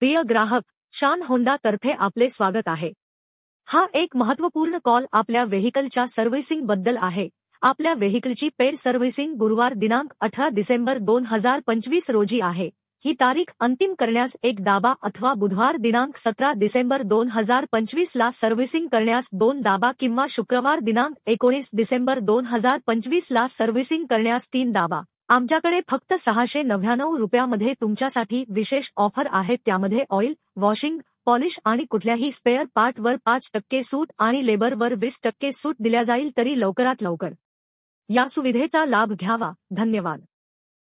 प्रिय ग्राहक, शान होंडा तर्फे आपले स्वागत आहे। हा एक महत्त्वपूर्ण कॉल आपल्या व्हेइकलच्या सर्व्हिसिंग बद्दल आहे। आपल्या व्हेइकलची पेड सर्व्हिसिंग गुरुवार दिनांक 18 डिसेंबर 2025 रोजी आहे। ही तारीख अंतिम करण्यास एक दाबा अथवा बुधवार दिनांक 17 डिसेंबर 2025 ला सर्व्हिसिंग करण्यास 2 दाबा किंवा शुक्रवार दिनांक 19 डिसेंबर 2025 ला सर्व्हिसिंग करण्यास 3 दाबा। आमच्याकडे फक्त 699 रुपयामध्ये तुमच्यासाठी विशेष ऑफर आहेत, त्यामध्ये ऑइल, वॉशिंग, पॉलिश आणि कुठल्याही स्पेअर पार्टवर 5% सूट आणि लेबरवर 20% सूट दिल्या जाईल, तरी लवकरात लवकर या सुविधेचा लाभ घ्यावा। धन्यवाद।